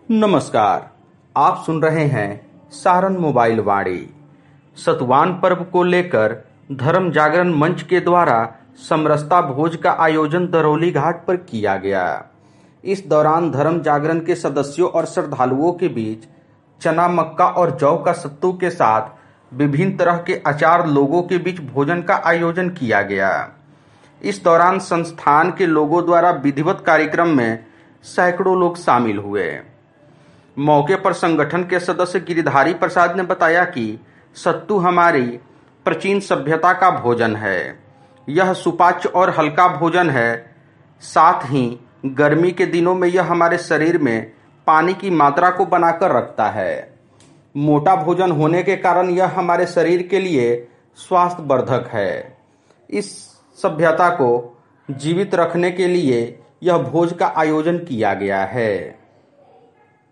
नमस्कार। आप सुन रहे हैं सारण मोबाइल वाणी। सतवान पर्व को लेकर धर्म जागरण मंच के द्वारा समरसता भोज का आयोजन दरौली घाट पर किया गया। इस दौरान धर्म जागरण के सदस्यों और श्रद्धालुओं के बीच चना, मक्का और जौ का सत्तू के साथ विभिन्न तरह के अचार लोगों के बीच भोजन का आयोजन किया गया। इस दौरान संस्थान के लोगों द्वारा विधिवत कार्यक्रम में सैकड़ों लोग शामिल हुए। मौके पर संगठन के सदस्य गिरिधारी प्रसाद ने बताया कि सत्तू हमारी प्राचीन सभ्यता का भोजन है। यह सुपाच्य और हल्का भोजन है। साथ ही गर्मी के दिनों में यह हमारे शरीर में पानी की मात्रा को बनाकर रखता है। मोटा भोजन होने के कारण यह हमारे शरीर के लिए स्वास्थ्यवर्धक है। इस सभ्यता को जीवित रखने के लिए यह भोज का आयोजन किया गया है।